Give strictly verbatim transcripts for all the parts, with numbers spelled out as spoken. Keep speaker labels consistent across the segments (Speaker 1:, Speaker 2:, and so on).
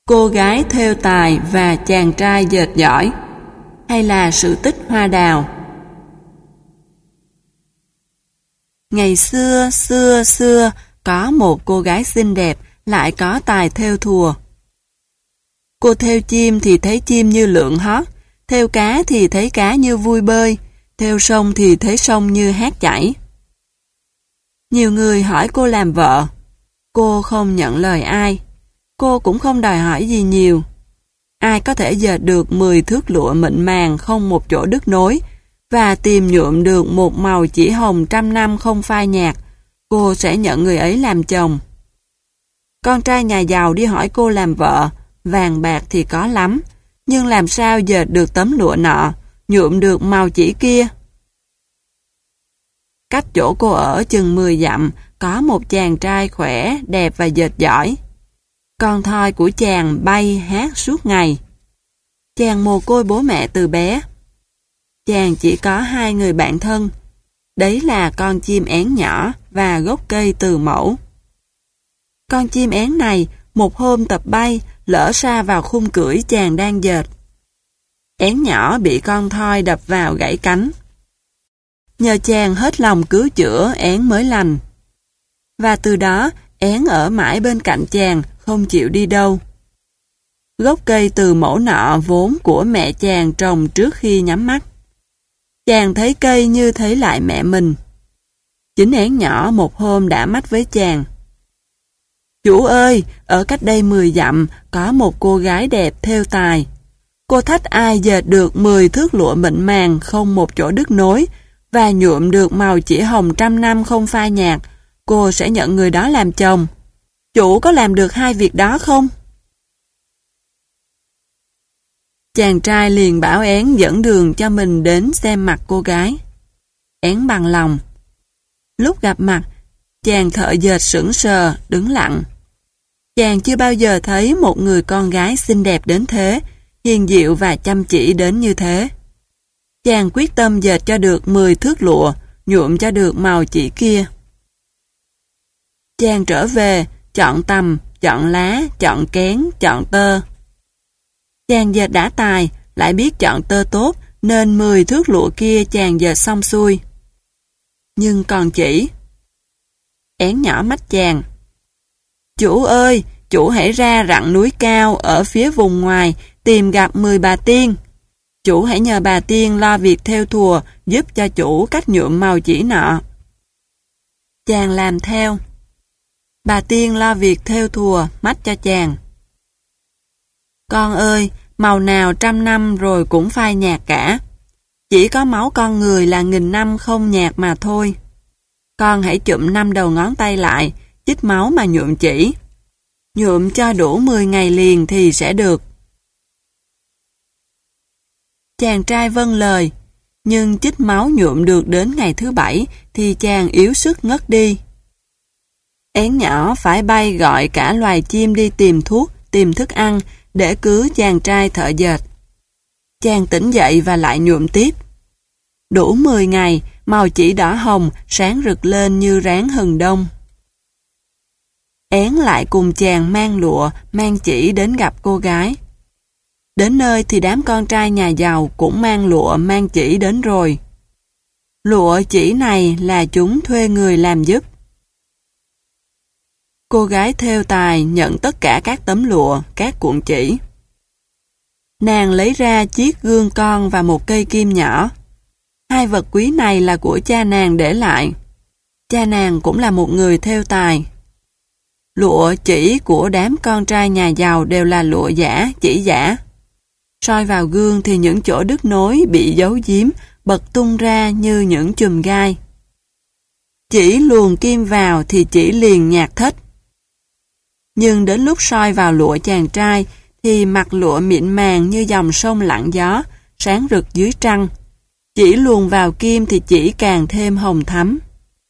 Speaker 1: cô gái thêu tài và chàng trai dệt giỏi, hay là sự tích hoa đào. Ngày xưa, xưa, xưa, có một cô gái xinh đẹp, lại có tài thêu thùa. Cô thêu chim thì thấy chim như lượn hót, thêu cá thì thấy cá như vui bơi, thêu sông thì thấy sông như hát chảy. Nhiều người hỏi cô làm vợ. Cô không nhận lời ai. Cô cũng không đòi hỏi gì nhiều. Ai có thể dệt được mười thước lụa mịn màng không một chỗ đứt nối và tìm nhuộm được một màu chỉ hồng trăm năm không phai nhạt, cô sẽ nhận người ấy làm chồng. Con trai nhà giàu đi hỏi cô làm vợ, vàng bạc thì có lắm, nhưng làm sao dệt được tấm lụa nọ, nhuộm được màu chỉ kia. Cách chỗ cô ở chừng mười dặm, có một chàng trai khỏe, đẹp và dệt giỏi. Con thoi của chàng bay hát suốt ngày. Chàng mồ côi bố mẹ từ bé. Chàng chỉ có hai người bạn thân, đấy là con chim én nhỏ và gốc cây từ mẫu. Con chim én này một hôm tập bay, lỡ sa vào khung cưỡi chàng đang dệt. Én nhỏ bị con thoi đập vào gãy cánh. Nhờ chàng hết lòng cứu chữa, én mới lành. Và từ đó, én ở mãi bên cạnh chàng, không chịu đi đâu. Gốc cây từ mẫu nọ vốn của mẹ chàng trồng trước khi nhắm mắt. Chàng thấy cây như thấy lại mẹ mình. Chính én nhỏ một hôm đã mách với chàng. Chủ ơi, ở cách đây mười dặm, có một cô gái đẹp thêu tài. Cô thách ai dệt được mười thước lụa mịn màng không một chỗ đứt nối, và nhuộm được màu chỉ hồng trăm năm không phai nhạt, cô sẽ nhận người đó làm chồng. Chủ có làm được hai việc đó không? Chàng trai liền bảo én dẫn đường cho mình đến xem mặt cô gái. Én bằng lòng. Lúc gặp mặt, chàng thợ dệt sững sờ, đứng lặng. Chàng chưa bao giờ thấy một người con gái xinh đẹp đến thế, hiền diệu và chăm chỉ đến như thế. Chàng quyết tâm dệt cho được mười thước lụa, nhuộm cho được màu chỉ kia. Chàng trở về, chọn tằm, chọn lá, chọn kén, chọn tơ. Chàng dệt đã tài, lại biết chọn tơ tốt, nên mười thước lụa kia chàng dệt xong xuôi. Nhưng còn chỉ. Én nhỏ mắt chàng. Chủ ơi, chủ hãy ra rặng núi cao ở phía vùng ngoài, tìm gặp mười bà tiên. Chủ hãy nhờ bà tiên lo việc thêu thùa, giúp cho chủ cách nhuộm màu chỉ nọ. Chàng làm theo. Bà tiên lo việc thêu thùa, mách cho chàng. Con ơi, màu nào trăm năm rồi cũng phai nhạt cả. Chỉ có máu con người là nghìn năm không nhạt mà thôi. Con hãy chụm năm đầu ngón tay lại, chích máu mà nhuộm chỉ. Nhuộm cho đủ mười ngày liền thì sẽ được. Chàng trai vâng lời, nhưng chích máu nhuộm được đến ngày thứ bảy thì chàng yếu sức ngất đi. Én nhỏ phải bay gọi cả loài chim đi tìm thuốc, tìm thức ăn để cứu chàng trai thợ dệt. Chàng tỉnh dậy và lại nhuộm tiếp. Đủ mười ngày, màu chỉ đỏ hồng, sáng rực lên như ráng hừng đông. Én lại cùng chàng mang lụa, mang chỉ đến gặp cô gái. Đến nơi thì đám con trai nhà giàu cũng mang lụa, mang chỉ đến rồi. Lụa chỉ này là chúng thuê người làm giúp. Cô gái thêu tài nhận tất cả các tấm lụa, các cuộn chỉ. Nàng lấy ra chiếc gương con và một cây kim nhỏ. Hai vật quý này là của cha nàng để lại. Cha nàng cũng là một người thêu tài. Lụa chỉ của đám con trai nhà giàu đều là lụa giả, chỉ giả. Soi vào gương thì những chỗ đứt nối bị giấu giếm, bật tung ra như những chùm gai. Chỉ luồn kim vào thì chỉ liền nhạt thết. Nhưng đến lúc soi vào lụa chàng trai thì mặt lụa mịn màng như dòng sông lặng gió, sáng rực dưới trăng. Chỉ luồn vào kim thì chỉ càng thêm hồng thắm.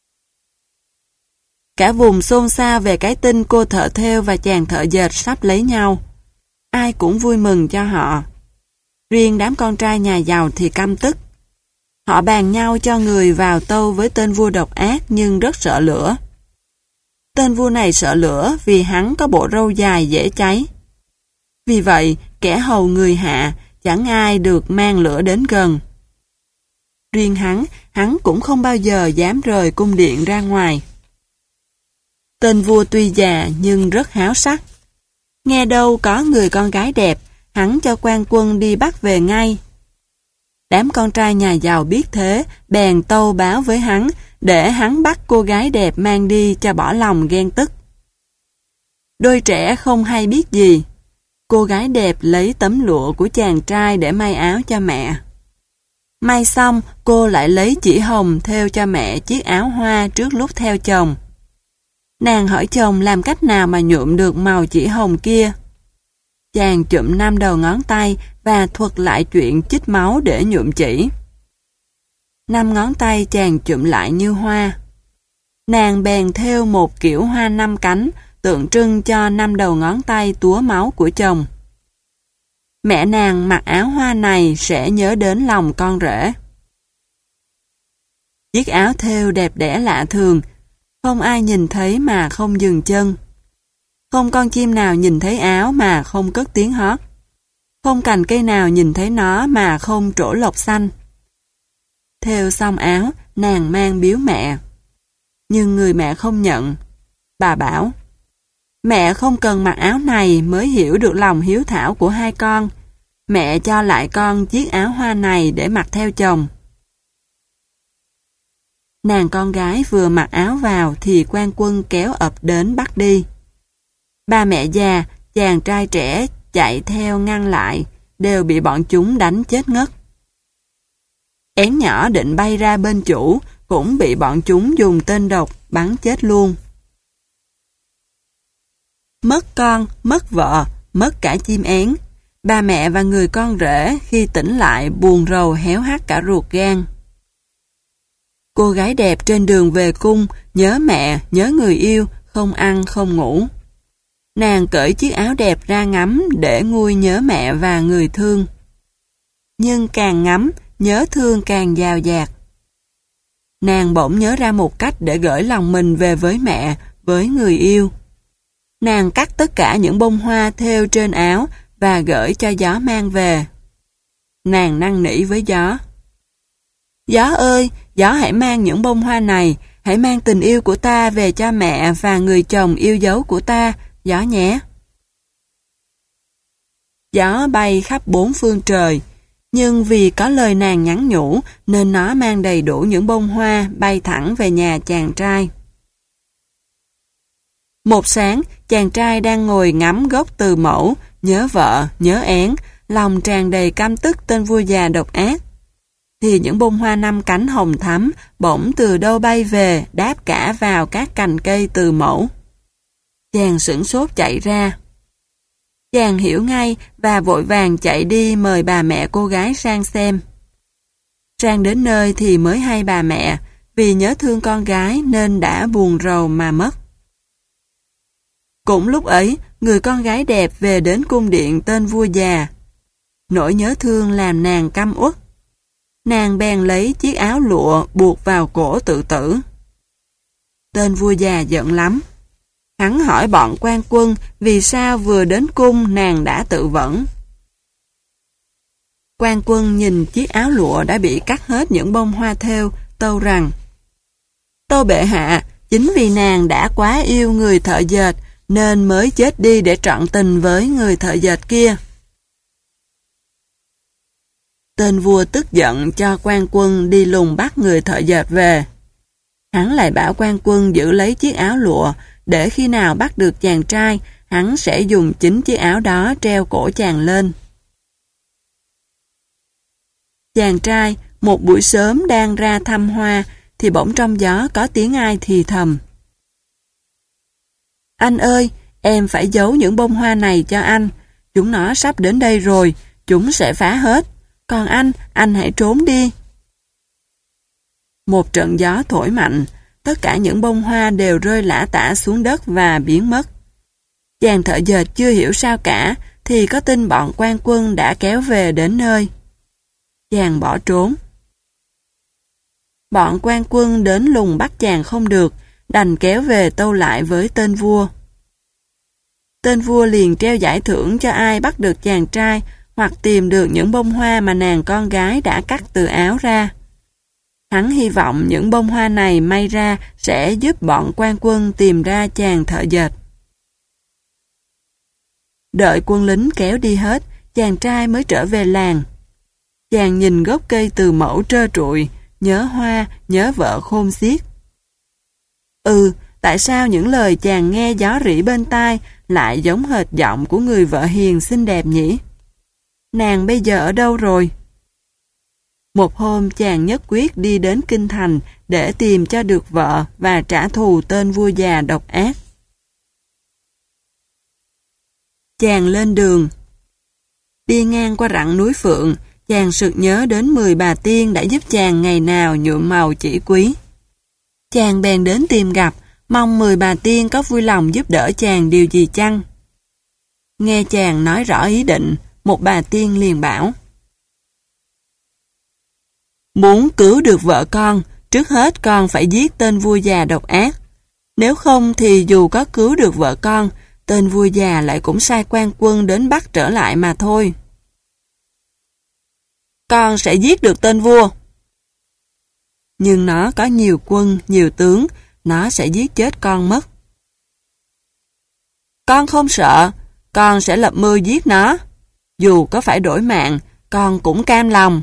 Speaker 1: Cả vùng xôn xao về cái tin cô thợ thêu và chàng thợ dệt sắp lấy nhau. Ai cũng vui mừng cho họ. Riêng đám con trai nhà giàu thì căm tức. Họ bàn nhau cho người vào tâu với tên vua độc ác nhưng rất sợ lửa. Tên vua này sợ lửa vì hắn có bộ râu dài dễ cháy. Vì vậy, kẻ hầu người hạ, chẳng ai được mang lửa đến gần. Riêng hắn, hắn cũng không bao giờ dám rời cung điện ra ngoài. Tên vua tuy già nhưng rất háo sắc. Nghe đâu có người con gái đẹp, hắn cho quan quân đi bắt về ngay. Đám con trai nhà giàu biết thế, bèn tâu báo với hắn, để hắn bắt cô gái đẹp mang đi cho bỏ lòng ghen tức. Đôi trẻ không hay biết gì. Cô gái đẹp lấy tấm lụa của chàng trai để may áo cho mẹ. May xong, cô lại lấy chỉ hồng thêu cho mẹ chiếc áo hoa trước lúc theo chồng. Nàng hỏi chồng làm cách nào mà nhuộm được màu chỉ hồng kia. Chàng chụm năm đầu ngón tay và thuật lại chuyện chích máu để nhuộm chỉ. Năm ngón tay chàng chụm lại như hoa. Nàng bèn thêu một kiểu hoa năm cánh, tượng trưng cho năm đầu ngón tay túa máu của chồng. Mẹ nàng mặc áo hoa này sẽ nhớ đến lòng con rể. Chiếc áo thêu đẹp đẽ lạ thường, không ai nhìn thấy mà không dừng chân. Không con chim nào nhìn thấy áo mà không cất tiếng hót. Không cành cây nào nhìn thấy nó mà không trổ lộc xanh. Thêu xong áo, nàng mang biếu mẹ. Nhưng người mẹ không nhận. Bà bảo, mẹ không cần mặc áo này mới hiểu được lòng hiếu thảo của hai con. Mẹ cho lại con chiếc áo hoa này để mặc theo chồng. Nàng con gái vừa mặc áo vào thì quan quân kéo ập đến bắt đi. Ba mẹ già, chàng trai trẻ chạy theo ngăn lại, đều bị bọn chúng đánh chết ngất. Én nhỏ định bay ra bên chủ, cũng bị bọn chúng dùng tên độc bắn chết luôn. Mất con, mất vợ, mất cả chim én. Ba mẹ và người con rể khi tỉnh lại buồn rầu héo hắt cả ruột gan. Cô gái đẹp trên đường về cung, nhớ mẹ, nhớ người yêu, không ăn, không ngủ. Nàng cởi chiếc áo đẹp ra ngắm để nguôi nhớ mẹ và người thương. Nhưng càng ngắm, nhớ thương càng dào dạt. Nàng bỗng nhớ ra một cách để gửi lòng mình về với mẹ, với người yêu. Nàng cắt tất cả những bông hoa thêu trên áo và gửi cho gió mang về. Nàng năn nỉ với gió. Gió ơi, gió hãy mang những bông hoa này, hãy mang tình yêu của ta về cho mẹ và người chồng yêu dấu của ta, gió nhé. Gió bay khắp bốn phương trời, nhưng vì có lời nàng nhắn nhủ nên nó mang đầy đủ những bông hoa bay thẳng về nhà chàng trai. Một sáng, chàng trai đang ngồi ngắm gốc từ mẫu, nhớ vợ, nhớ én, lòng tràn đầy căm tức tên vua già độc ác. Thì những bông hoa năm cánh hồng thắm bỗng từ đâu bay về, đáp cả vào các cành cây từ mẫu. Chàng sửng sốt chạy ra. Chàng hiểu ngay và vội vàng chạy đi mời bà mẹ cô gái sang xem. Sang đến nơi thì mới hay bà mẹ, vì nhớ thương con gái nên đã buồn rầu mà mất. Cũng lúc ấy, người con gái đẹp về đến cung điện tên vua già. Nỗi nhớ thương làm nàng căm uất. Nàng bèn lấy chiếc áo lụa buộc vào cổ tự tử. Tên vua già giận lắm. Hắn hỏi bọn quan quân vì sao vừa đến cung nàng đã tự vẫn. Quan quân nhìn chiếc áo lụa đã bị cắt hết những bông hoa thêu, tâu rằng: Tâu bệ hạ, chính vì nàng đã quá yêu người thợ dệt nên mới chết đi để trọn tình với người thợ dệt kia. Tên vua tức giận cho quan quân đi lùng bắt người thợ dệt về. Hắn lại bảo quan quân giữ lấy chiếc áo lụa, để khi nào bắt được chàng trai, hắn sẽ dùng chính chiếc áo đó treo cổ chàng lên. Chàng trai, một buổi sớm đang ra thăm hoa, thì bỗng trong gió có tiếng ai thì thầm. Anh ơi, em phải giấu những bông hoa này cho anh. Chúng nó sắp đến đây rồi, chúng sẽ phá hết. Còn anh, anh hãy trốn đi. Một trận gió thổi mạnh, tất cả những bông hoa đều rơi lả tả xuống đất và biến mất. Chàng thợ dệt chưa hiểu sao cả, thì có tin bọn quan quân đã kéo về đến nơi. Chàng bỏ trốn. Bọn quan quân đến lùng bắt chàng không được, đành kéo về tâu lại với tên vua. tên vua liền treo giải thưởng cho ai bắt được chàng trai hoặc tìm được những bông hoa mà nàng con gái đã cắt từ áo ra. Hắn hy vọng những bông hoa này may ra sẽ giúp bọn quan quân tìm ra chàng thợ dệt. Đợi quân lính kéo đi hết, chàng trai mới trở về làng. Chàng nhìn gốc cây từ mẫu trơ trụi, nhớ hoa, nhớ vợ khôn xiết. Ừ, tại sao những lời chàng nghe gió rỉ bên tai lại giống hệt giọng của người vợ hiền xinh đẹp nhỉ? Nàng bây giờ ở đâu rồi? Một hôm chàng nhất quyết đi đến kinh thành để tìm cho được vợ và trả thù tên vua già độc ác. Chàng lên đường. Đi ngang qua rặng núi Phượng, chàng sực nhớ đến mười bà tiên đã giúp chàng ngày nào nhuộm màu chỉ quý. Chàng bèn đến tìm gặp, mong mười bà tiên có vui lòng giúp đỡ chàng điều gì chăng. Nghe chàng nói rõ ý định, một bà tiên liền bảo: Muốn cứu được vợ con, trước hết con phải giết tên vua già độc ác. Nếu không thì dù có cứu được vợ con, tên vua già lại cũng sai quan quân đến bắt trở lại mà thôi. Con sẽ giết được tên vua. Nhưng nó có nhiều quân, nhiều tướng, nó sẽ giết chết con mất. Con không sợ, con sẽ lập mưu giết nó. Dù có phải đổi mạng, con cũng cam lòng.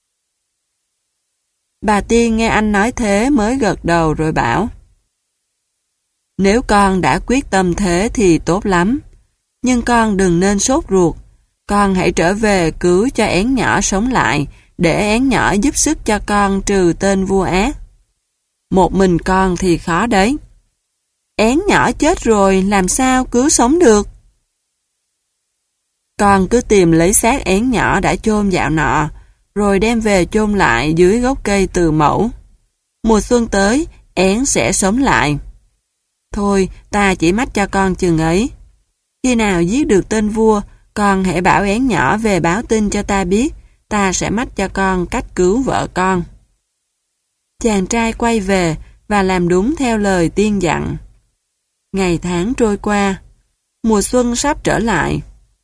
Speaker 1: Bà tiên nghe anh nói thế mới gật đầu rồi bảo: Nếu con đã quyết tâm thế thì tốt lắm. Nhưng con đừng nên sốt ruột. Con hãy trở về cứu cho én nhỏ sống lại, để én nhỏ giúp sức cho con trừ tên vua ác. Một mình con thì khó đấy. Én nhỏ chết rồi làm sao cứu sống được? Con cứ tìm lấy xác én nhỏ đã chôn dạo nọ, rồi đem về chôn lại dưới gốc cây từ mẫu. Mùa xuân tới, én sẽ sống lại. Thôi, ta chỉ mách cho con chừng ấy. Khi nào giết được tên vua, con hãy bảo én nhỏ về báo tin cho ta biết, ta sẽ mách cho con cách cứu vợ con. Chàng trai quay về và làm đúng theo lời tiên dặn. Ngày tháng trôi qua, mùa xuân sắp trở lại.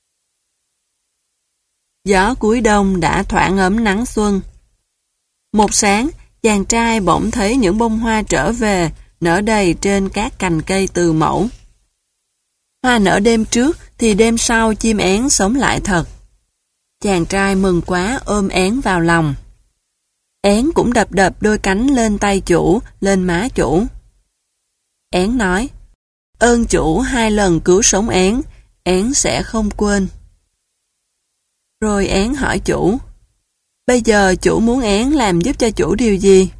Speaker 1: Gió cuối đông đã thoảng ấm nắng xuân. Một sáng, chàng trai bỗng thấy những bông hoa trở về, nở đầy trên các cành cây từ mẫu. Hoa nở đêm trước thì đêm sau chim én sống lại thật. Chàng trai mừng quá ôm én vào lòng. Én cũng đập đập đôi cánh lên tay chủ, lên má chủ. Én nói: Ơn chủ hai lần cứu sống én, én sẽ không quên. Rồi én hỏi chủ: Bây giờ chủ muốn én làm giúp cho chủ điều gì?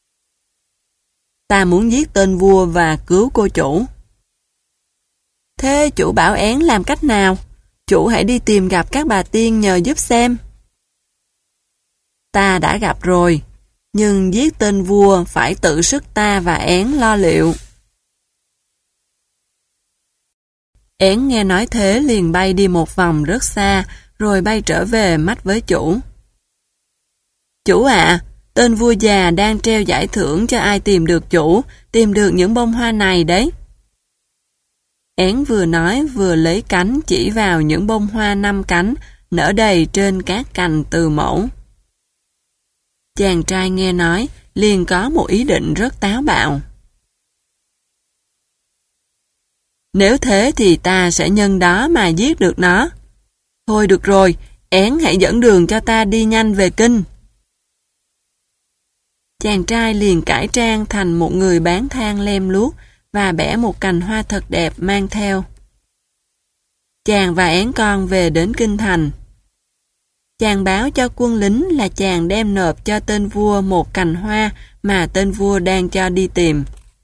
Speaker 1: Ta muốn giết tên vua và cứu cô chủ. Thế chủ bảo én làm cách nào? Chủ hãy đi tìm gặp các bà tiên nhờ giúp xem. Ta đã gặp rồi, nhưng giết tên vua phải tự sức ta và én lo liệu. Én nghe nói thế liền bay đi một vòng rất xa, rồi bay trở về mách với chủ. Chủ ạ, tên vua già đang treo giải thưởng cho ai tìm được chủ, tìm được những bông hoa này đấy. Én vừa nói vừa lấy cánh chỉ vào những bông hoa năm cánh nở đầy trên các cành từ mẫu. Chàng trai nghe nói liền có một ý định rất táo bạo. Nếu thế thì ta sẽ nhân đó mà giết được nó. Thôi được rồi, én hãy dẫn đường cho ta đi nhanh về kinh. Chàng trai liền cải trang thành một người bán than lem luốc và bẻ một cành hoa thật đẹp mang theo. Chàng và én con về đến kinh thành. Chàng báo cho quân lính là chàng đem nộp cho tên vua một cành hoa mà tên vua đang cho đi tìm.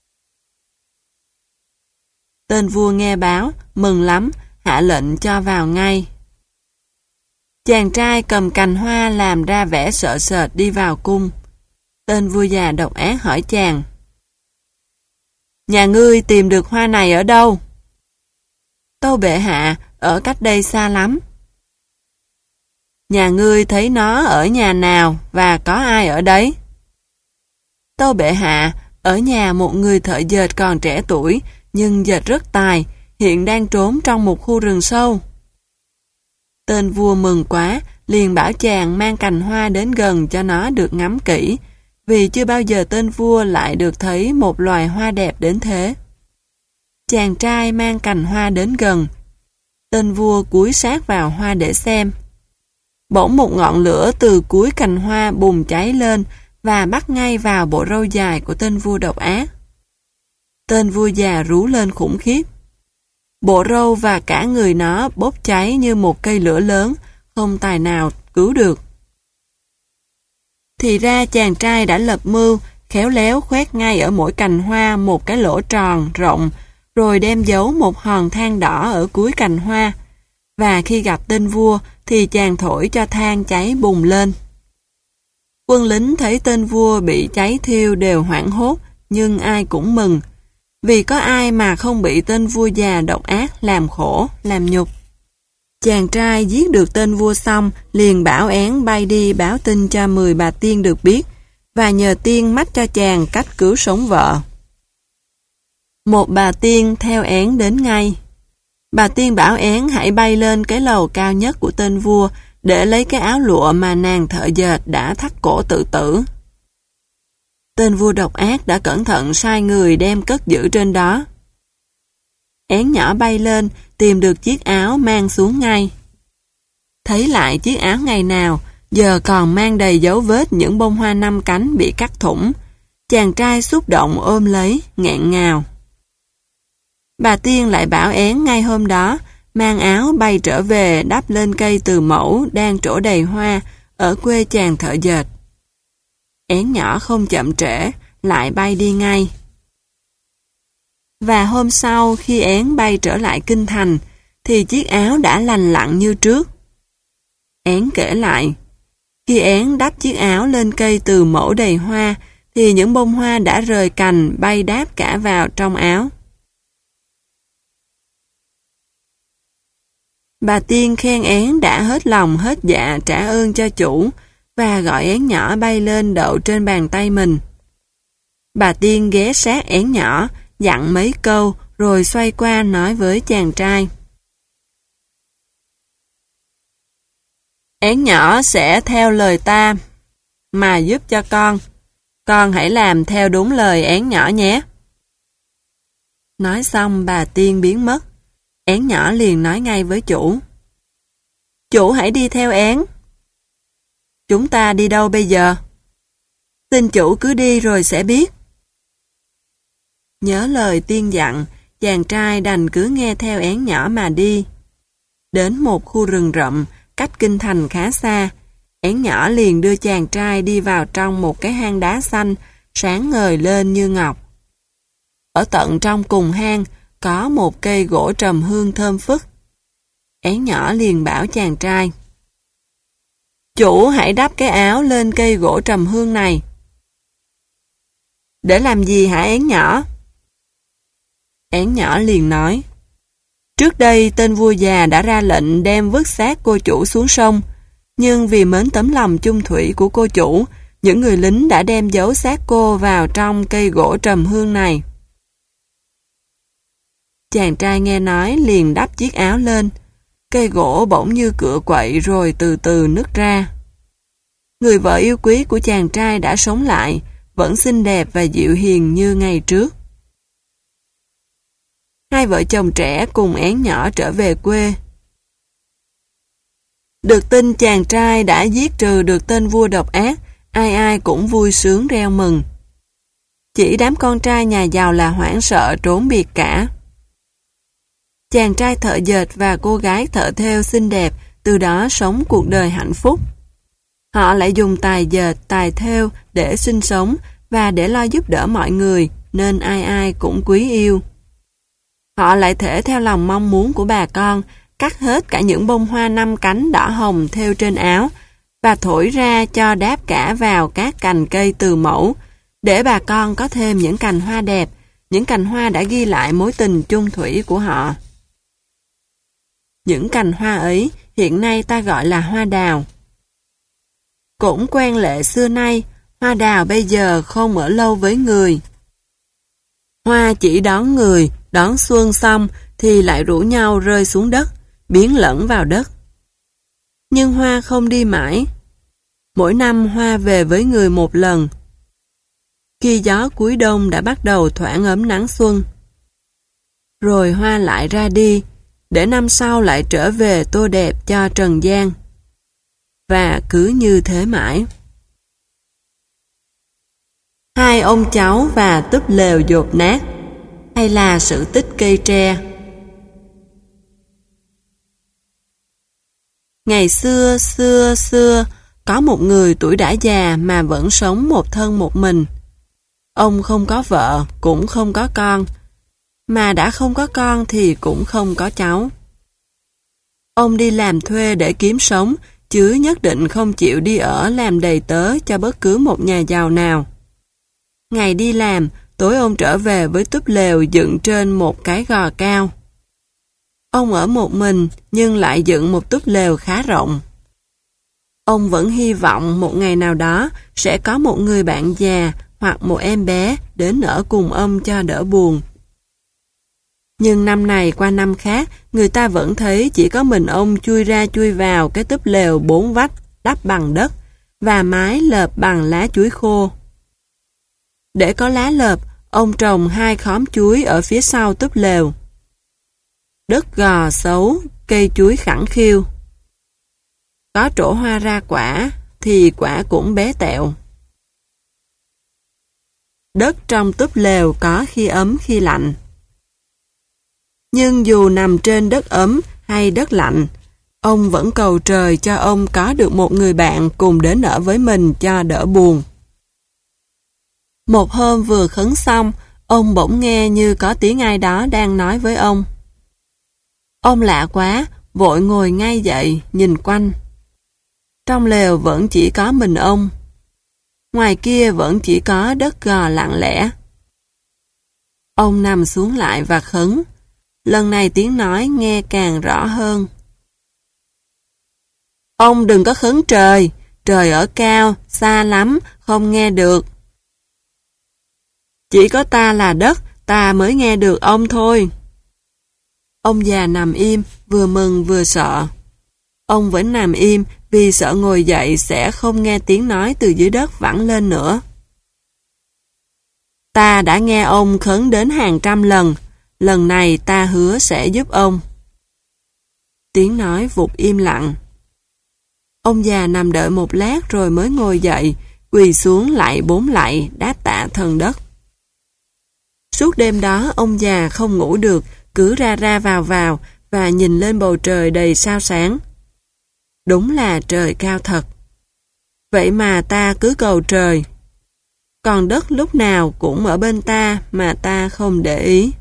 Speaker 1: Tên vua nghe báo, mừng lắm, hạ lệnh cho vào ngay. Chàng trai cầm cành hoa làm ra vẻ sợ sệt đi vào cung. Tên vua già độc ác hỏi chàng: Nhà ngươi tìm được hoa này ở đâu? Tâu bệ hạ, ở cách đây xa lắm. Nhà ngươi thấy nó ở nhà nào và có ai ở đấy? Tâu bệ hạ, ở nhà một người thợ dệt còn trẻ tuổi, nhưng dệt rất tài, hiện đang trốn trong một khu rừng sâu. Tên vua mừng quá, liền bảo chàng mang cành hoa đến gần cho nó được ngắm kỹ, vì chưa bao giờ tên vua lại được thấy một loài hoa đẹp đến thế. Chàng trai mang cành hoa đến gần. Tên vua cúi sát vào hoa để xem. Bỗng một ngọn lửa từ cuối cành hoa bùng cháy lên và bắt ngay vào bộ râu dài của tên vua độc ác. Tên vua già rú lên khủng khiếp. Bộ râu và cả người nó bốc cháy như một cây lửa lớn, không tài nào cứu được. Thì ra chàng trai đã lập mưu, khéo léo khoét ngay ở mỗi cành hoa một cái lỗ tròn, rộng, rồi đem giấu một hòn than đỏ ở cuối cành hoa. Và khi gặp tên vua, thì chàng thổi cho than cháy bùng lên. Quân lính thấy tên vua bị cháy thiêu đều hoảng hốt, nhưng ai cũng mừng. Vì có ai mà không bị tên vua già độc ác làm khổ, làm nhục. Chàng trai giết được tên vua xong, liền bảo én bay đi báo tin cho mười bà tiên được biết, và nhờ tiên mách cho chàng cách cứu sống vợ. Một bà tiên theo én đến ngay. Bà tiên bảo én hãy bay lên cái lầu cao nhất của tên vua để lấy cái áo lụa mà nàng thợ dệt đã thắt cổ tự tử. Tên vua độc ác đã cẩn thận sai người đem cất giữ trên đó. Én nhỏ bay lên, tìm được chiếc áo mang xuống ngay. Thấy lại chiếc áo ngày nào, giờ còn mang đầy dấu vết những bông hoa năm cánh bị cắt thủng. Chàng trai xúc động ôm lấy, nghẹn ngào. Bà tiên lại bảo én ngay hôm đó, mang áo bay trở về đắp lên cây từ mẫu đang trổ đầy hoa ở quê chàng thợ dệt. Én nhỏ không chậm trễ, lại bay đi ngay. Và hôm sau khi én bay trở lại kinh thành, thì chiếc áo đã lành lặn như trước. Én kể lại, khi én đắp chiếc áo lên cây từ mẫu đầy hoa, thì những bông hoa đã rời cành bay đáp cả vào trong áo. Bà tiên khen én đã hết lòng hết dạ trả ơn cho chủ, và gọi én nhỏ bay lên đậu trên bàn tay mình. Bà tiên ghé sát én nhỏ, dặn mấy câu, rồi xoay qua nói với chàng trai. Én nhỏ sẽ theo lời ta, mà giúp cho con. Con hãy làm theo đúng lời én nhỏ nhé. Nói xong bà tiên biến mất. Én nhỏ liền nói ngay với chủ. Chủ hãy đi theo én. Chúng ta đi đâu bây giờ? Xin chủ cứ đi rồi sẽ biết. Nhớ lời tiên dặn, chàng trai đành cứ nghe theo én nhỏ mà đi. Đến một khu rừng rậm, cách kinh thành khá xa, én nhỏ liền đưa chàng trai đi vào trong một cái hang đá xanh, sáng ngời lên như ngọc. Ở tận trong cùng hang, có một cây gỗ trầm hương thơm phức. Én nhỏ liền bảo chàng trai. Chủ hãy đắp cái áo lên cây gỗ trầm hương này. Để làm gì hả én nhỏ? Én nhỏ liền nói. Trước đây tên vua già đã ra lệnh đem vứt xác cô chủ xuống sông, nhưng vì mến tấm lòng chung thủy của cô chủ, những người lính đã đem giấu xác cô vào trong cây gỗ trầm hương này. Chàng trai nghe nói liền đắp chiếc áo lên. Cây gỗ bỗng như cựa quậy rồi từ từ nứt ra. Người vợ yêu quý của chàng trai đã sống lại, vẫn xinh đẹp và dịu hiền như ngày trước. Hai vợ chồng trẻ cùng én nhỏ trở về quê. Được tin chàng trai đã giết trừ được tên vua độc ác, ai ai cũng vui sướng reo mừng. Chỉ đám con trai nhà giàu là hoảng sợ trốn biệt cả. Chàng trai thợ dệt và cô gái thợ thêu xinh đẹp từ đó sống cuộc đời hạnh phúc. Họ lại dùng tài dệt, tài thêu để sinh sống và để lo giúp đỡ mọi người, nên ai ai cũng quý yêu. Họ lại thể theo lòng mong muốn của bà con, cắt hết cả những bông hoa năm cánh đỏ hồng thêu trên áo và thổi ra cho đáp cả vào các cành cây từ mẫu, để bà con có thêm những cành hoa đẹp, những cành hoa đã ghi lại mối tình chung thủy của họ. Những cành hoa ấy hiện nay ta gọi là hoa đào. Cũng quen lệ xưa nay, hoa đào bây giờ không ở lâu với người. Hoa chỉ đón người, Đón xuân xong thì lại rủ nhau rơi xuống đất, biến lẫn vào đất. Nhưng Hoa không đi mãi. Mỗi năm Hoa về với người một lần. Khi gió cuối đông đã bắt đầu thoảng ấm nắng xuân. Rồi Hoa lại ra đi, để năm sau lại trở về tô đẹp cho trần gian. Và cứ như thế mãi. Hai ông cháu và túp lều dột nát, hay là sự tích cây tre. Ngày xưa, xưa, xưa, có một người tuổi đã già mà vẫn sống một thân một mình. Ông không có vợ, cũng không có con, mà đã không có con thì cũng không có cháu. Ông đi làm thuê để kiếm sống, chứ nhất định không chịu đi ở làm đầy tớ cho bất cứ một nhà giàu nào. Ngày đi làm, tối ông trở về với túp lều dựng trên một cái gò cao. Ông ở một mình nhưng lại dựng một túp lều khá rộng. Ông vẫn hy vọng một ngày nào đó sẽ có một người bạn già hoặc một em bé đến ở cùng ông cho đỡ buồn. Nhưng năm này qua năm khác, người ta vẫn thấy chỉ có mình ông chui ra chui vào cái túp lều bốn vách đắp bằng đất và mái lợp bằng lá chuối khô. Để có lá lợp, ông trồng hai khóm chuối ở phía sau túp lều. Đất gò xấu, cây chuối khẳng khiu. Có trổ hoa ra quả, thì quả cũng bé tẹo. Đất trong túp lều có khi ấm khi lạnh. Nhưng dù nằm trên đất ấm hay đất lạnh, ông vẫn cầu trời cho ông có được một người bạn cùng đến ở với mình cho đỡ buồn. Một hôm vừa khấn xong, ông bỗng nghe như có tiếng ai đó đang nói với ông. Ông lạ quá, vội ngồi ngay dậy, nhìn quanh. Trong lều vẫn chỉ có mình ông. Ngoài kia vẫn chỉ có đất gò lặng lẽ. Ông nằm xuống lại và khấn. Lần này tiếng nói nghe càng rõ hơn. Ông đừng có khấn trời, trời ở cao, xa lắm, không nghe được. Chỉ có ta là đất, ta mới nghe được ông thôi. Ông già nằm im, vừa mừng vừa sợ. Ông vẫn nằm im vì sợ ngồi dậy sẽ không nghe tiếng nói từ dưới đất vẳng lên nữa. Ta đã nghe ông khấn đến hàng trăm lần, lần này ta hứa sẽ giúp ông. Tiếng nói vụt im lặng. Ông già nằm đợi một lát rồi mới ngồi dậy, quỳ xuống lạy bốn lạy, đáp tạ thần đất. Suốt đêm đó ông già không ngủ được, cứ ra ra vào vào và nhìn lên bầu trời đầy sao sáng. Đúng là trời cao thật. Vậy mà ta cứ cầu trời. Còn đất lúc nào cũng ở bên ta mà ta không để ý.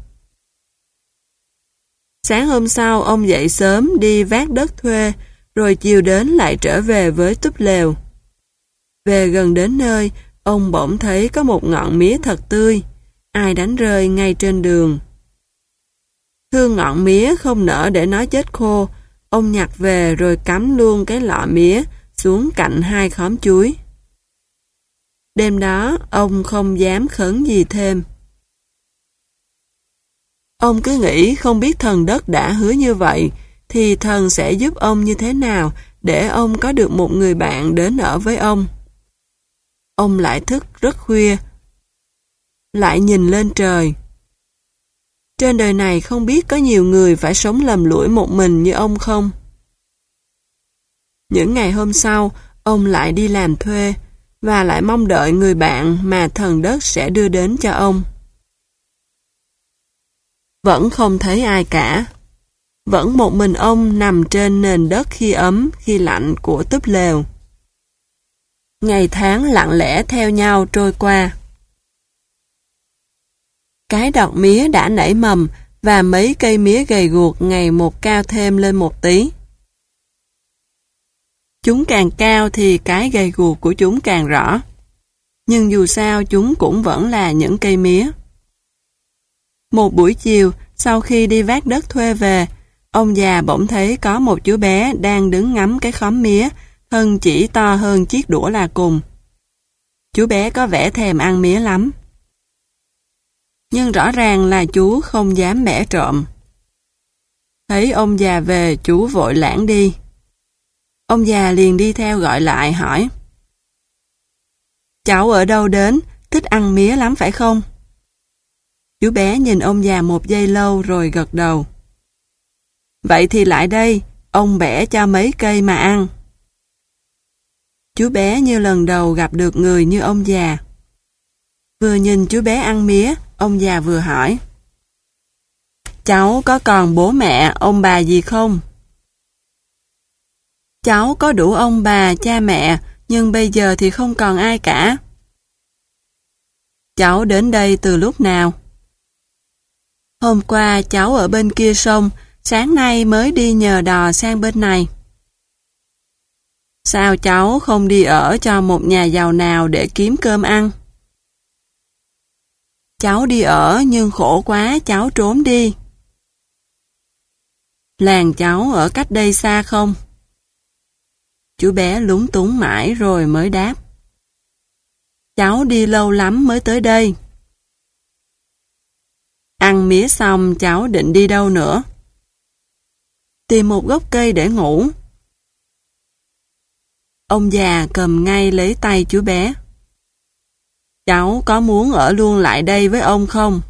Speaker 1: Sáng hôm sau ông dậy sớm đi vác đất thuê, rồi chiều đến lại trở về với túp lều. Về gần đến nơi, ông bỗng thấy có một ngọn mía thật tươi, ai đánh rơi ngay trên đường. Thương ngọn mía không nỡ để nó chết khô, ông nhặt về rồi cắm luôn cái lọ mía xuống cạnh hai khóm chuối. Đêm đó, ông không dám khấn gì thêm. Ông cứ nghĩ không biết thần đất đã hứa như vậy, thì thần sẽ giúp ông như thế nào để ông có được một người bạn đến ở với ông. Ông lại thức rất khuya, lại nhìn lên trời. Trên đời này không biết có nhiều người phải sống lầm lũi một mình như ông không? Những ngày hôm sau, ông lại đi làm thuê, và lại mong đợi người bạn mà thần đất sẽ đưa đến cho ông. Vẫn không thấy ai cả. Vẫn một mình ông nằm trên nền đất khi ấm, khi lạnh của túp lều. Ngày tháng lặng lẽ theo nhau trôi qua. Cái đọt mía đã nảy mầm và mấy cây mía gầy guộc ngày một cao thêm lên một tí. Chúng càng cao thì cái gầy guộc của chúng càng rõ. Nhưng dù sao chúng cũng vẫn là những cây mía. Một buổi chiều, sau khi đi vác đất thuê về, ông già bỗng thấy có một chú bé đang đứng ngắm cái khóm mía, thân chỉ to hơn chiếc đũa là cùng. Chú bé có vẻ thèm ăn mía lắm. Nhưng rõ ràng là chú không dám bẻ trộm. Thấy ông già về, chú vội lảng đi. Ông già liền đi theo gọi lại hỏi: Cháu ở đâu đến, thích ăn mía lắm phải không? Chú bé nhìn ông già một giây lâu rồi gật đầu. Vậy thì lại đây, ông bẻ cho mấy cây mà ăn. Chú bé như lần đầu gặp được người như ông già. Vừa nhìn chú bé ăn mía, ông già vừa hỏi: Cháu có còn bố mẹ, ông bà gì không? Cháu có đủ ông bà, cha mẹ, nhưng bây giờ thì không còn ai cả. Cháu đến đây từ lúc nào? Hôm qua cháu ở bên kia sông, sáng nay mới đi nhờ đò sang bên này. Sao cháu không đi ở cho một nhà giàu nào để kiếm cơm ăn? Cháu đi ở nhưng khổ quá cháu trốn đi. Làng cháu ở cách đây xa không? Chú bé lúng túng mãi rồi mới đáp. Cháu đi lâu lắm mới tới đây. Ăn mía xong cháu định đi đâu nữa? Tìm một gốc cây để ngủ. Ông già cầm ngay lấy tay chú bé. Cháu có muốn ở luôn lại đây với ông không?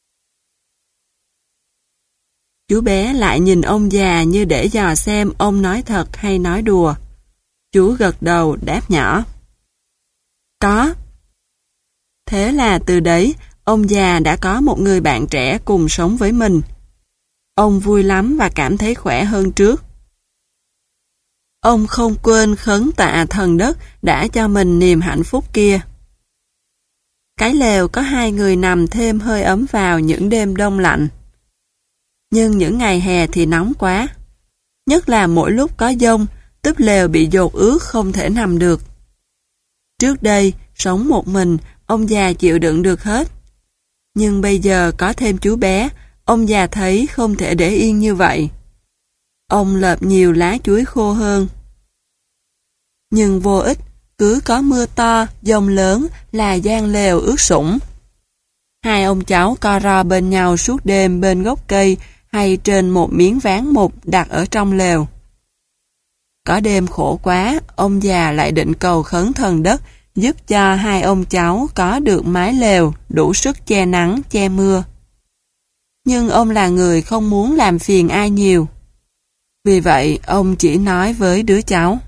Speaker 1: Chú bé lại nhìn ông già như để dò xem ông nói thật hay nói đùa. Chú gật đầu đáp nhỏ. Có. Thế là từ đấy, ông già đã có một người bạn trẻ cùng sống với mình. Ông vui lắm và cảm thấy khỏe hơn trước. Ông không quên khấn tạ thần đất đã cho mình niềm hạnh phúc kia. Cái lều có hai người nằm thêm hơi ấm vào những đêm đông lạnh. Nhưng những ngày hè thì nóng quá. Nhất là mỗi lúc có dông, túp lều bị dột ướt không thể nằm được. Trước đây, sống một mình, ông già chịu đựng được hết. Nhưng bây giờ có thêm chú bé, ông già thấy không thể để yên như vậy. Ông lợp nhiều lá chuối khô hơn. Nhưng vô ích, cứ có mưa to, dông lớn là gian lều ướt sũng. Hai ông cháu co ro bên nhau suốt đêm bên gốc cây hay trên một miếng ván mục đặt ở trong lều. Có đêm khổ quá, ông già lại định cầu khấn thần đất giúp cho hai ông cháu có được mái lều đủ sức che nắng, che mưa. Nhưng ông là người không muốn làm phiền ai nhiều. Vì vậy, ông chỉ nói với đứa cháu.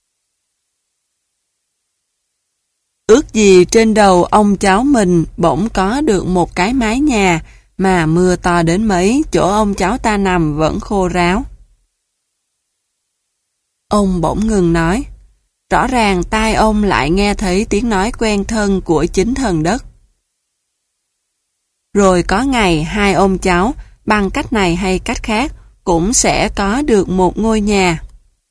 Speaker 1: Ước gì trên đầu ông cháu mình bỗng có được một cái mái nhà mà mưa to đến mấy chỗ ông cháu ta nằm vẫn khô ráo. Ông bỗng ngừng nói. Rõ ràng tai ông lại nghe thấy tiếng nói quen thân của chính thần đất. Rồi có ngày hai ông cháu bằng cách này hay cách khác cũng sẽ có được một ngôi nhà.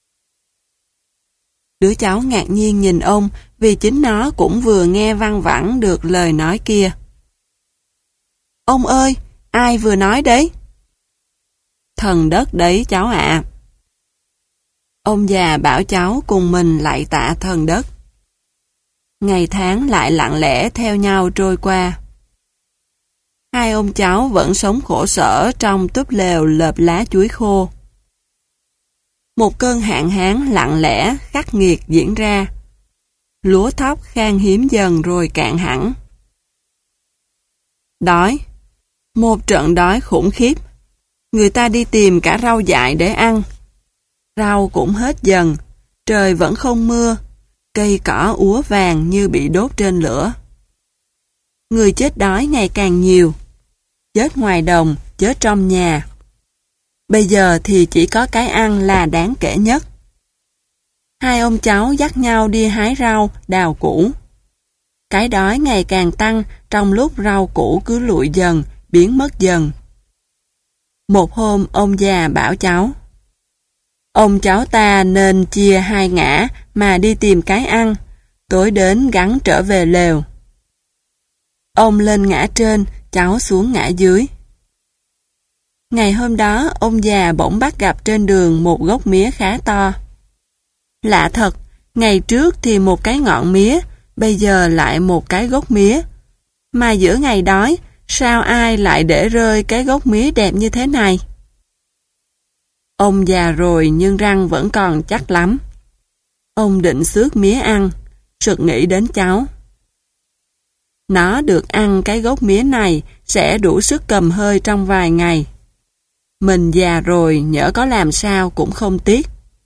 Speaker 1: Đứa cháu ngạc nhiên nhìn ông vì chính nó cũng vừa nghe văng vẳng được lời nói kia. Ông ơi, ai vừa nói đấy? Thần đất đấy cháu ạ. Ông già bảo cháu cùng mình lạy tạ thần đất. Ngày tháng lại lặng lẽ theo nhau trôi qua. Hai ông cháu vẫn sống khổ sở trong túp lều lợp lá chuối khô. Một cơn hạn hán lặng lẽ, khắc nghiệt diễn ra. Lúa thóc khan hiếm dần rồi cạn hẳn. Đói. Một trận đói khủng khiếp. Người ta đi tìm cả rau dại để ăn. Rau cũng hết dần, trời vẫn không mưa, cây cỏ úa vàng như bị đốt trên lửa. Người chết đói ngày càng nhiều, chết ngoài đồng, chết trong nhà. Bây giờ thì chỉ có cái ăn là đáng kể nhất. Hai ông cháu dắt nhau đi hái rau, đào củ. Cái đói ngày càng tăng trong lúc rau củ cứ lụi dần, biến mất dần. Một hôm ông già bảo cháu. Ông cháu ta nên chia hai ngã mà đi tìm cái ăn, tối đến gắn trở về lều. Ông lên ngã trên, cháu xuống ngã dưới. Ngày hôm đó, ông già bỗng bắt gặp trên đường một gốc mía khá to. Lạ thật, ngày trước thì một cái ngọn mía, bây giờ lại một cái gốc mía. Mà giữa ngày đói, sao ai lại để rơi cái gốc mía đẹp như thế này? Ông già rồi nhưng răng vẫn còn chắc lắm. Ông định xước mía ăn, sực nghĩ đến cháu. Nó được ăn cái gốc mía này sẽ đủ sức cầm hơi trong vài ngày. Mình già rồi nhỡ có làm sao cũng không tiếc.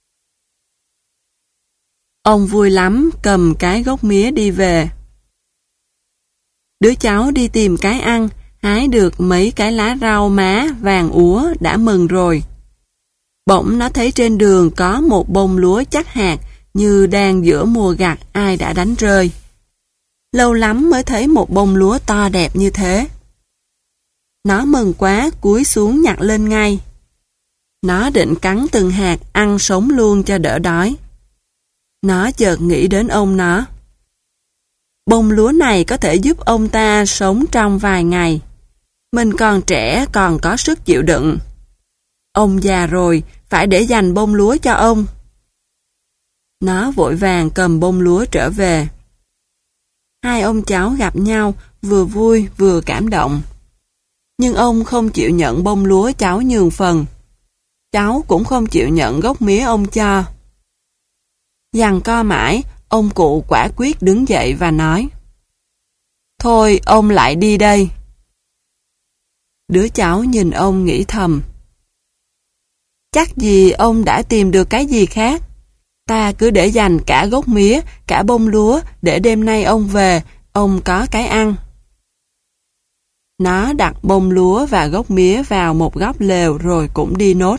Speaker 1: Ông vui lắm cầm cái gốc mía đi về. Đứa cháu đi tìm cái ăn, hái được mấy cái lá rau má vàng úa đã mừng rồi. Bỗng nó thấy trên đường có một bông lúa chắc hạt như đang giữa mùa gặt ai đã đánh rơi. Lâu lắm mới thấy một bông lúa to đẹp như thế. Nó mừng quá cúi xuống nhặt lên ngay. Nó định cắn từng hạt ăn sống luôn cho đỡ đói. Nó chợt nghĩ đến ông nó. Bông lúa này có thể giúp ông ta sống trong vài ngày. Mình còn trẻ còn có sức chịu đựng. Ông già rồi, phải để dành bông lúa cho ông. Nó vội vàng cầm bông lúa trở về. Hai ông cháu gặp nhau, vừa vui vừa cảm động. Nhưng ông không chịu nhận bông lúa cháu nhường phần. Cháu cũng không chịu nhận gốc mía ông cho. Giằng co mãi, ông cụ quả quyết đứng dậy và nói: Thôi ông lại đi đây. Đứa cháu nhìn ông nghĩ thầm: Chắc gì ông đã tìm được cái gì khác. Ta cứ để dành cả gốc mía, cả bông lúa để đêm nay ông về, ông có cái ăn. Nó đặt bông lúa và gốc mía vào một góc lều rồi cũng đi nốt.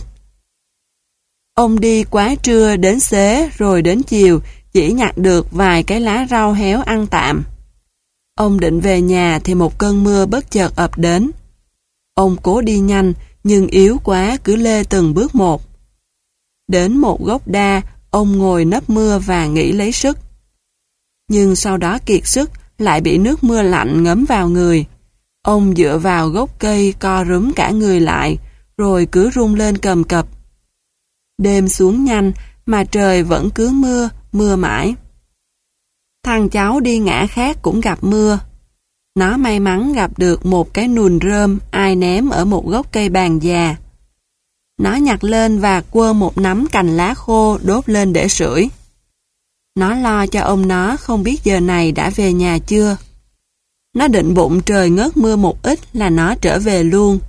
Speaker 1: Ông đi quá trưa đến xế rồi đến chiều chỉ nhặt được vài cái lá rau héo ăn tạm. Ông định về nhà thì một cơn mưa bất chợt ập đến. Ông cố đi nhanh nhưng yếu quá cứ lê từng bước một. Đến một gốc đa, ông ngồi nấp mưa và nghỉ lấy sức. Nhưng sau đó kiệt sức lại bị nước mưa lạnh ngấm vào người. Ông dựa vào gốc cây co rúm cả người lại, rồi cứ rung lên cầm cập. Đêm xuống nhanh mà trời vẫn cứ mưa, mưa mãi. Thằng cháu đi ngã khác cũng gặp mưa. Nó may mắn gặp được một cái nùn rơm ai ném ở một gốc cây bàng già. Nó nhặt lên và quơ một nắm cành lá khô đốt lên để sưởi. Nó lo cho ông nó không biết giờ này đã về nhà chưa. Nó định bụng trời ngớt mưa một ít là nó trở về luôn.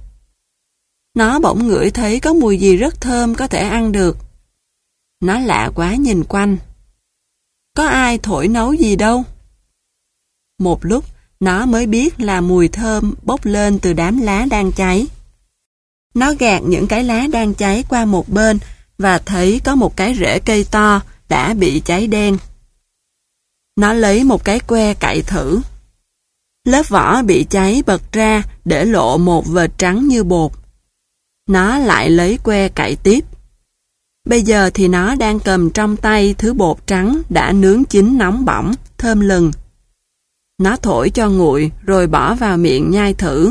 Speaker 1: Nó bỗng ngửi thấy có mùi gì rất thơm có thể ăn được. Nó lạ quá nhìn quanh. Có ai thổi nấu gì đâu. Một lúc, nó mới biết là mùi thơm bốc lên từ đám lá đang cháy. Nó gạt những cái lá đang cháy qua một bên và thấy có một cái rễ cây to đã bị cháy đen. Nó lấy một cái que cạy thử. Lớp vỏ bị cháy bật ra để lộ một vệt trắng như bột. Nó lại lấy que cạy tiếp. Bây giờ thì nó đang cầm trong tay thứ bột trắng đã nướng chín nóng bỏng, thơm lừng. Nó thổi cho nguội rồi bỏ vào miệng nhai thử.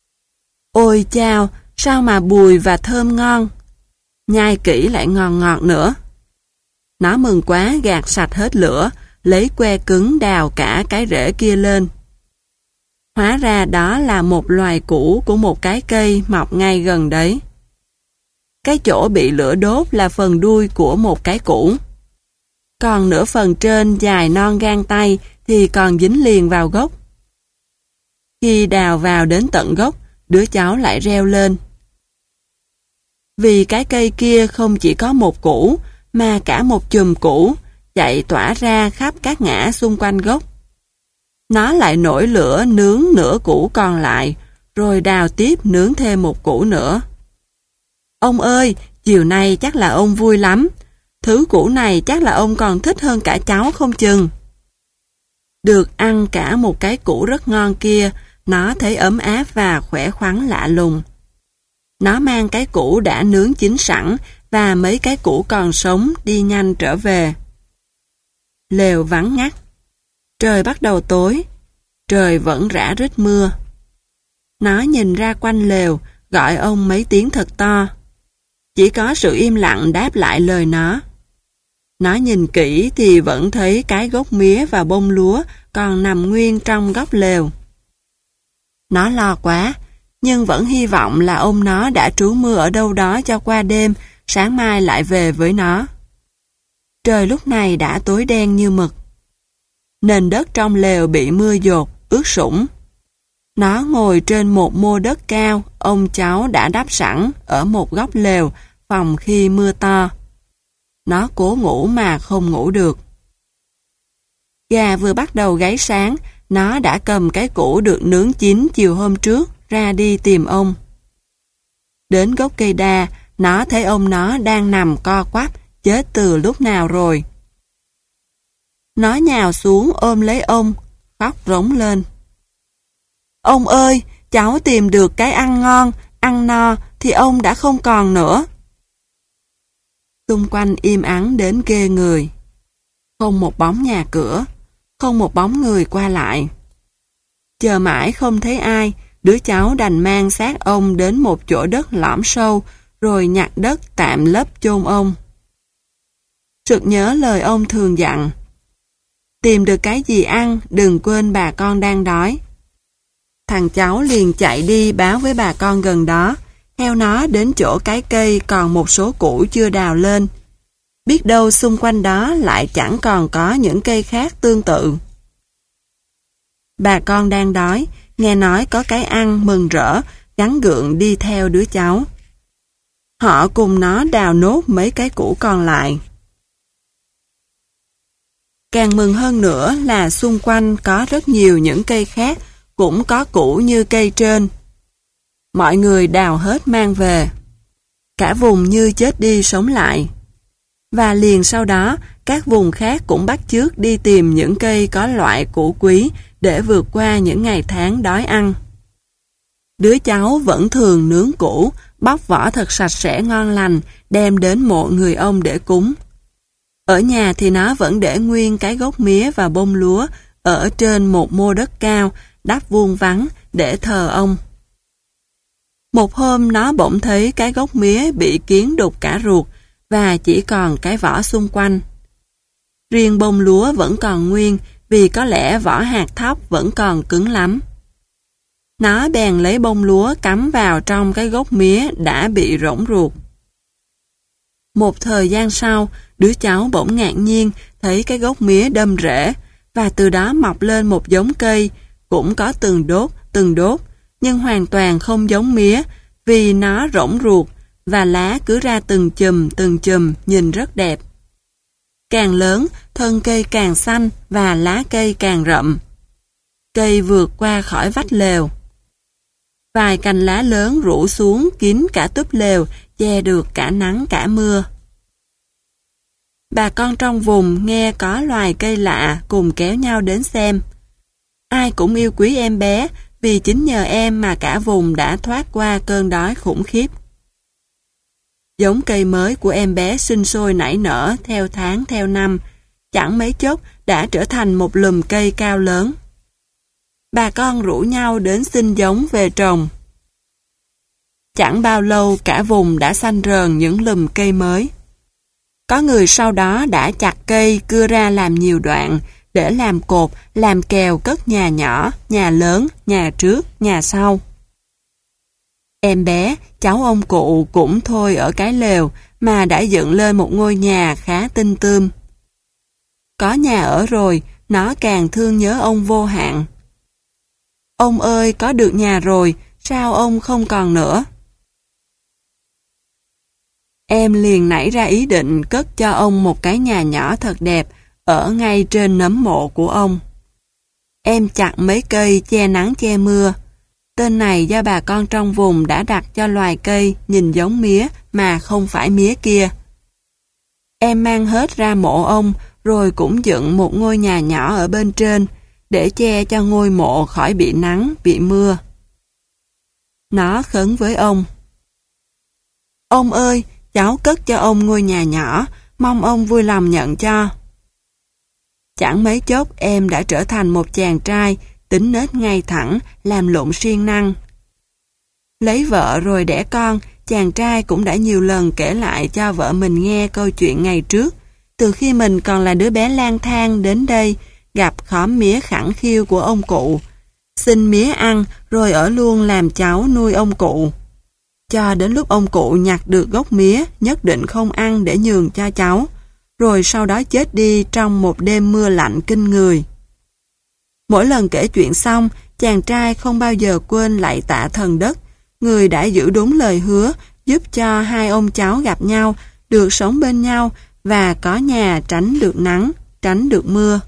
Speaker 1: Ôi chao, sao mà bùi và thơm ngon. Nhai kỹ lại ngon ngọt nữa. Nó mừng quá gạt sạch hết lửa, lấy que cứng đào cả cái rễ kia lên. Hóa ra đó là một loài củ của một cái cây mọc ngay gần đấy. Cái chỗ bị lửa đốt là phần đuôi của một cái củ. Còn nửa phần trên dài non gang tay thì còn dính liền vào gốc. Khi đào vào đến tận gốc, đứa cháu lại reo lên. Vì cái cây kia không chỉ có một củ, mà cả một chùm củ, chạy tỏa ra khắp các ngã xung quanh gốc. Nó lại nổi lửa nướng nửa củ còn lại, rồi đào tiếp nướng thêm một củ nữa. Ông ơi, chiều nay chắc là ông vui lắm. Thứ củ này chắc là ông còn thích hơn cả cháu không chừng. Được ăn cả một cái củ rất ngon kia, nó thấy ấm áp và khỏe khoắn lạ lùng. Nó mang cái củ đã nướng chín sẵn và mấy cái củ còn sống đi nhanh trở về. Lều vắng ngắt. Trời bắt đầu tối. Trời vẫn rã rít mưa. Nó nhìn ra quanh lều, gọi ông mấy tiếng thật to. Chỉ có sự im lặng đáp lại lời nó. Nó nhìn kỹ thì vẫn thấy cái gốc mía và bông lúa còn nằm nguyên trong góc lều. Nó lo quá, nhưng vẫn hy vọng là ông nó đã trú mưa ở đâu đó cho qua đêm, sáng mai lại về với nó. Trời lúc này đã tối đen như mực. Nền đất trong lều bị mưa dột, ướt sũng. Nó ngồi trên một mô đất cao, ông cháu đã đắp sẵn ở một góc lều, phòng khi mưa to. Nó cố ngủ mà không ngủ được. Gà vừa bắt đầu gáy sáng, nó đã cầm cái củ được nướng chín chiều hôm trước ra đi tìm ông. Đến gốc cây đa, nó thấy ông nó đang nằm co quắp, chết từ lúc nào rồi. Nó nhào xuống ôm lấy ông, khóc rống lên. Ông ơi, cháu tìm được cái ăn ngon, ăn no thì ông đã không còn nữa. Xung quanh im ắng đến ghê người. Không một bóng nhà cửa, không một bóng người qua lại. Chờ mãi không thấy ai, đứa cháu đành mang xác ông đến một chỗ đất lõm sâu, rồi nhặt đất tạm lấp chôn ông. Sực nhớ lời ông thường dặn. Tìm được cái gì ăn, đừng quên bà con đang đói. Thằng cháu liền chạy đi báo với bà con gần đó, theo nó đến chỗ cái cây còn một số củ chưa đào lên. Biết đâu xung quanh đó lại chẳng còn có những cây khác tương tự. Bà con đang đói, nghe nói có cái ăn mừng rỡ, gắn gượng đi theo đứa cháu. Họ cùng nó đào nốt mấy cái củ còn lại. Càng mừng hơn nữa là xung quanh có rất nhiều những cây khác, cũng có củ như cây trên. Mọi người đào hết mang về. Cả vùng như chết đi sống lại. Và liền sau đó, các vùng khác cũng bắt chước đi tìm những cây có loại củ quý để vượt qua những ngày tháng đói ăn. Đứa cháu vẫn thường nướng củ, bóc vỏ thật sạch sẽ ngon lành, đem đến mộ người ông để cúng. Ở nhà thì nó vẫn để nguyên cái gốc mía và bông lúa ở trên một mô đất cao, đắp vuông vắn để thờ ông. Một hôm nó bỗng thấy cái gốc mía bị kiến đục cả ruột và chỉ còn cái vỏ xung quanh. Riêng bông lúa vẫn còn nguyên vì có lẽ vỏ hạt thóc vẫn còn cứng lắm. Nó bèn lấy bông lúa cắm vào trong cái gốc mía đã bị rỗng ruột. Một thời gian sau, đứa cháu bỗng ngạc nhiên thấy cái gốc mía đâm rễ và từ đó mọc lên một giống cây cũng có từng đốt, từng đốt, nhưng hoàn toàn không giống mía vì nó rỗng ruột và lá cứ ra từng chùm, từng chùm nhìn rất đẹp. Càng lớn, thân cây càng xanh và lá cây càng rậm. Cây vượt qua khỏi vách lều. Vài cành lá lớn rủ xuống kín cả túp lều, che được cả nắng cả mưa. Bà con trong vùng nghe có loài cây lạ cùng kéo nhau đến xem. Ai cũng yêu quý em bé vì chính nhờ em mà cả vùng đã thoát qua cơn đói khủng khiếp. Giống cây mới của em bé sinh sôi nảy nở theo tháng theo năm, chẳng mấy chốc đã trở thành một lùm cây cao lớn. Bà con rủ nhau đến xin giống về trồng. Chẳng bao lâu cả vùng đã xanh rờn những lùm cây mới. Có người sau đó đã chặt cây cưa ra làm nhiều đoạn để làm cột, làm kèo cất nhà nhỏ, nhà lớn, nhà trước, nhà sau. Em bé, cháu ông cụ cũng thôi ở cái lều mà đã dựng lên một ngôi nhà khá tinh tươm. Có nhà ở rồi, nó càng thương nhớ ông vô hạn. Ông ơi, có được nhà rồi, sao ông không còn nữa? Em liền nảy ra ý định cất cho ông một cái nhà nhỏ thật đẹp ở ngay trên nấm mộ của ông. Em chặt mấy cây che nắng che mưa. Tên này do bà con trong vùng đã đặt cho loài cây nhìn giống mía mà không phải mía kia. Em mang hết ra mộ ông rồi cũng dựng một ngôi nhà nhỏ ở bên trên để che cho ngôi mộ khỏi bị nắng, bị mưa. Nó khấn với ông. Ông ơi, cháu cất cho ông ngôi nhà nhỏ, mong ông vui lòng nhận cho. Chẳng mấy chốc em đã trở thành một chàng trai, tính nết ngay thẳng, làm lụng siêng năng. Lấy vợ rồi đẻ con, chàng trai cũng đã nhiều lần kể lại cho vợ mình nghe câu chuyện ngày trước, từ khi mình còn là đứa bé lang thang đến đây, gặp khóm mía khẳng khiu của ông cụ, xin mía ăn rồi ở luôn làm cháu nuôi ông cụ. Cho đến lúc ông cụ nhặt được gốc mía, nhất định không ăn để nhường cho cháu, rồi sau đó chết đi trong một đêm mưa lạnh kinh người. Mỗi lần kể chuyện xong, chàng trai không bao giờ quên lạy tạ thần đất, người đã giữ đúng lời hứa, giúp cho hai ông cháu gặp nhau, được sống bên nhau và có nhà tránh được nắng, tránh được mưa.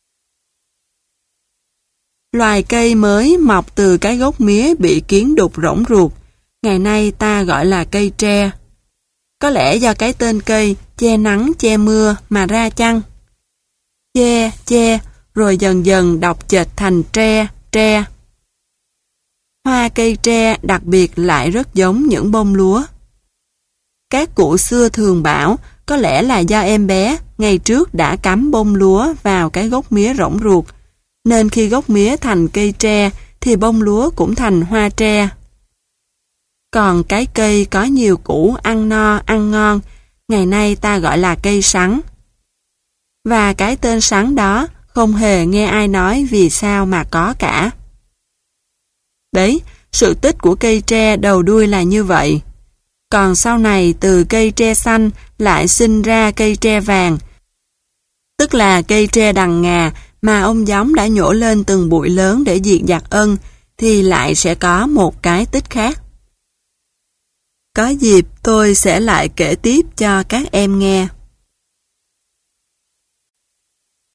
Speaker 1: Loài cây mới mọc từ cái gốc mía bị kiến đục rỗng ruột, ngày nay ta gọi là cây tre. Có lẽ do cái tên cây che nắng che mưa mà ra chăng? Che, che, rồi dần dần đọc chệch thành tre, tre. Hoa cây tre đặc biệt lại rất giống những bông lúa. Các cụ xưa thường bảo có lẽ là do em bé ngày trước đã cắm bông lúa vào cái gốc mía rỗng ruột, nên khi gốc mía thành cây tre thì bông lúa cũng thành hoa tre. Còn cái cây có nhiều củ ăn no, ăn ngon, ngày nay ta gọi là cây sắn. Và cái tên sắn đó không hề nghe ai nói vì sao mà có cả. Đấy, sự tích của cây tre đầu đuôi là như vậy. Còn sau này từ cây tre xanh lại sinh ra cây tre vàng, tức là cây tre đằng ngà mà ông gióng đã nhổ lên từng bụi lớn để diệt giặc Ân, thì lại sẽ có một cái tích khác. Có dịp tôi sẽ lại kể tiếp cho các em nghe.